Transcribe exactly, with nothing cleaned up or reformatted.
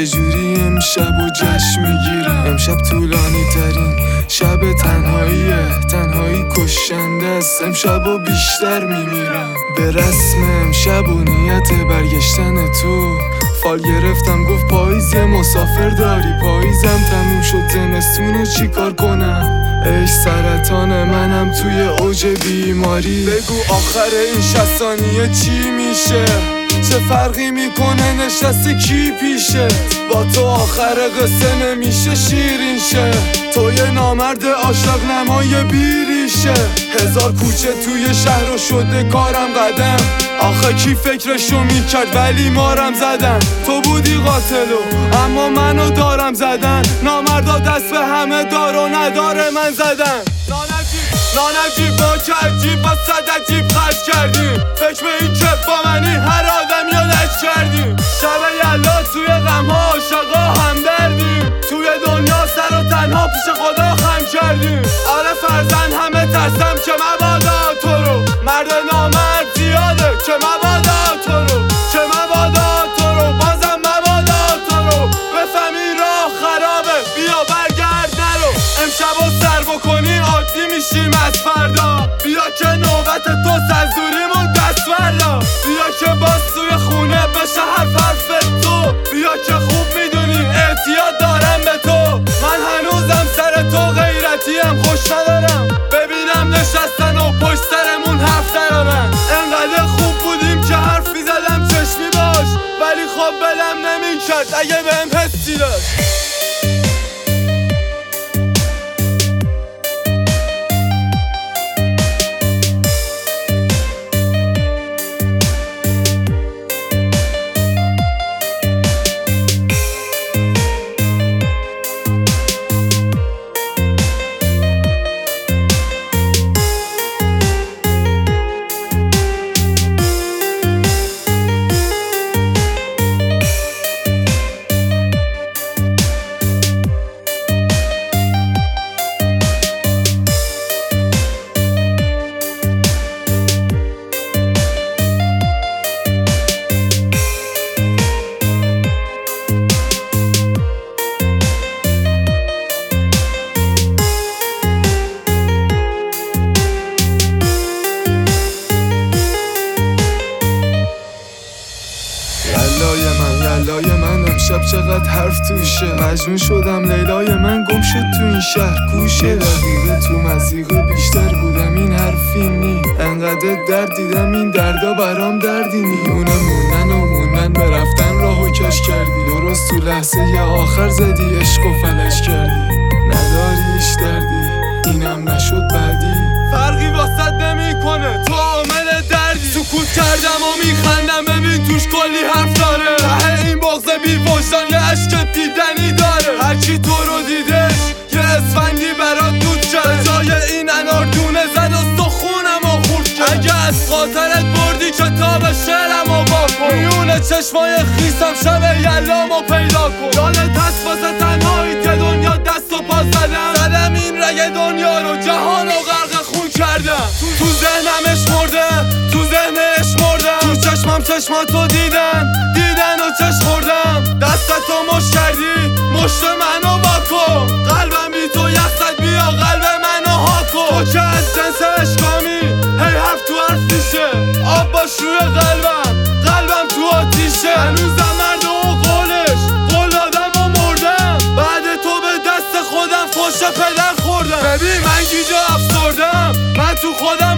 چجوری امشب و جشن میگیرم. امشب طولانی ترین شب تنهاییه، تنهایی کشنده است. امشب و بیشتر میمیرم به رسم امشب و نیت برگشتن تو. فال گرفتم گفت پاییز یه مسافر داری. پاییزم تموم شد زمستون و چی کار کنم؟ ای سرطان منم توی اوج بیماری. بگو آخر این شصت ثانیه چی میشه؟ چه فرقی میکنه نشستی کی پیشه؟ با تو آخر قصه نمیشه شیرین شه. تو یه نامرد عاشق نمای بیریشه. هزار کوچه توی شهر و شده کارم قدم. آخه کی فکرشو میکرد ولی مارم زدن. تو بودی قاتلو اما منو دارم زدن. نامردا دست به همه دار و نداره من زدن. نانجیب با که عجیب با صد عجیب خرج کردیم. فکر به این که با منی هر آدم یادش کردیم. شب یلا توی غمها عاشقا همدردیم. توی دنیا سر و تنها پیش خدا خم کردیم. آره فرزند همه ترسم که مبادا تو رو. مرد نامرد زیاده که مبادا تو رو. که مبادا تو رو بازم مبادا تو رو. بفهمی راه خرابه بیا برگرد نرو. امشب و سر بکنی عادی میشیم از فردا. بیا که نوبت تو سنزوریمون دست بردا. بیا که باز توی خونه بشه حرف حرف تو. بیا که خوب میدونی اعتیاد دارم به تو. من هنوزم سر تو غیرتیم خوش ندارم. ببینم نشستن و پشت سرمون حرف درارن. انقدر خوب بودیم که حرف میزدم چشمی باش. ولی خب بلم نمیکرد اگه بهم حسی داشت. یلای من یلای من امشب چقدر حرف توشه. مجنون شدم لیلای من گم شد تو این شهر کوشه. دقیقه تو مزیقه بیشتر بودم این حرفی نی. انقدر درد دیدم این دردا برام دردی نی. اونه موندن و موندن به رفتن راهو کش کردی. درست تو لحظه یه آخر زدی عشق و فلش کردی. نداریش دردی اینم نشد بعدی. فرقی واسط نمی کنه تو عامل دردی. سکوت کردم و میخندم ببین توش کلی حرف داره. ته این بغض بی وجدان یه عشق دیدنی داره. هرچی تو رو دیدش یه اسفندی برات دود کرد. جای این انار دونه زد و سخونم و خورد کرد. اگه از خاطرت بردی کتاب شعرم و واکن. میونه چشمای خیسم شب یلامو پیدا کن. جالت هست واسه تنهایی که دنیا دست و پا زدم. زدم این رگ دنیا رو جهان و غرق خون کردم. تو ذهنم اشمرده تو ذهنش مردم. تو چشمم چشماتو دیدن دیدن و چشم خوردم. دستتو مش کردی مشت منو واکن. قلبم بی تو یخزد بیا قلب منو هاکن. تو که از جنس اشکامی هی حرف تو حرف میشه. آب باش روی قلبم قلبم تو آتیشه. هنوزم مرد و قولش قول دادم و مردم. بعد تو به دست خودم فوش پدر خوردم. ببین من گیجا افسردم من تو خودم